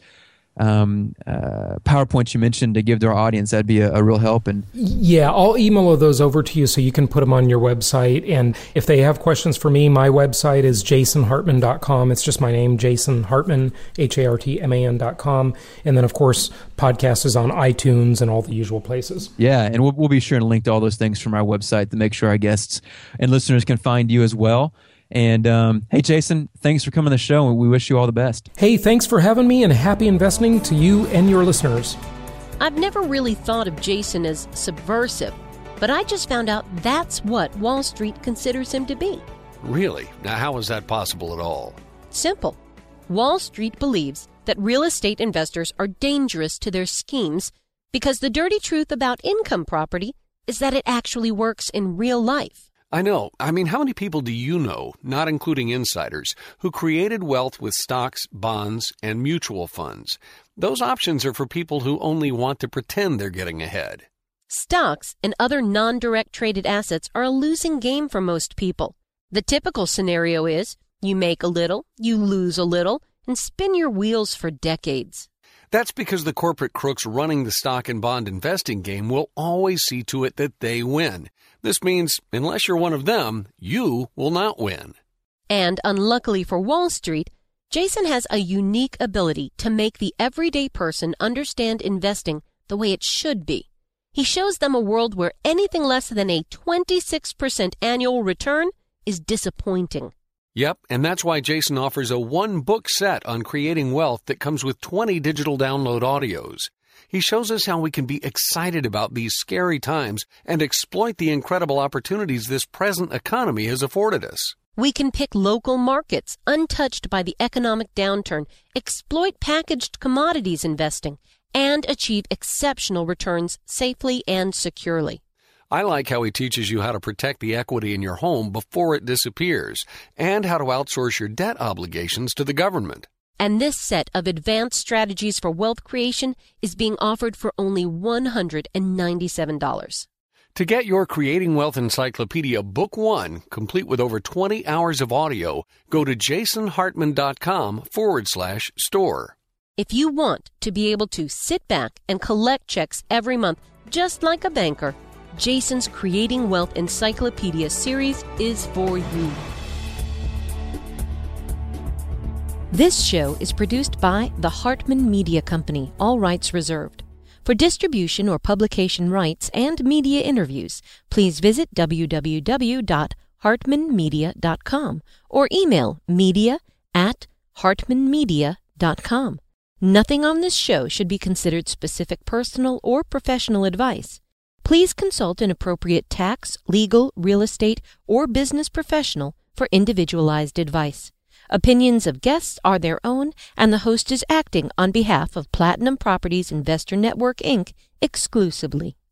PowerPoints you mentioned to give to our audience. That'd be a real help. And yeah, I'll email those over to you so you can put them on your website. And if they have questions for me, my website is jasonhartman.com. It's just my name, Jason Hartman, HARTMAN.com. And then, of course, podcast is on iTunes and all the usual places. Yeah, and we'll be sure to link to all those things from our website to make sure our guests and listeners can find you as well. And hey, Jason, thanks for coming on the show, and we wish you all the best. Hey, thanks for having me, and happy investing to you and your listeners. I've never really thought of Jason as subversive, but I just found out that's what Wall Street considers him to be. Really? Now, how is that possible at all? Simple. Wall Street believes that real estate investors are dangerous to their schemes because the dirty truth about income property is that it actually works in real life. I know. I mean, how many people do you know, not including insiders, who created wealth with stocks, bonds, and mutual funds? Those options are for people who only want to pretend they're getting ahead. Stocks and other non-direct traded assets are a losing game for most people. The typical scenario is you make a little, you lose a little, and spin your wheels for decades. That's because the corporate crooks running the stock and bond investing game will always see to it that they win. This means, unless you're one of them, you will not win. And unluckily for Wall Street, Jason has a unique ability to make the everyday person understand investing the way it should be. He shows them a world where anything less than a 26% annual return is disappointing. Yep, and that's why Jason offers a one-book set on creating wealth that comes with 20 digital download audios. He shows us how we can be excited about these scary times and exploit the incredible opportunities this present economy has afforded us. We can pick local markets untouched by the economic downturn, exploit packaged commodities investing, and achieve exceptional returns safely and securely. I like how he teaches you how to protect the equity in your home before it disappears and how to outsource your debt obligations to the government. And this set of advanced strategies for wealth creation is being offered for only $197. To get your Creating Wealth Encyclopedia Book 1, complete with over 20 hours of audio, go to jasonhartman.com/store. If you want to be able to sit back and collect checks every month, just like a banker, Jason's Creating Wealth Encyclopedia series is for you. This show is produced by the Hartman Media Company, all rights reserved. For distribution or publication rights and media interviews, please visit www.hartmanmedia.com or email media@hartmanmedia.com. Nothing on this show should be considered specific personal or professional advice. Please consult an appropriate tax, legal, real estate, or business professional for individualized advice. Opinions of guests are their own, and the host is acting on behalf of Platinum Properties Investor Network, Inc. exclusively.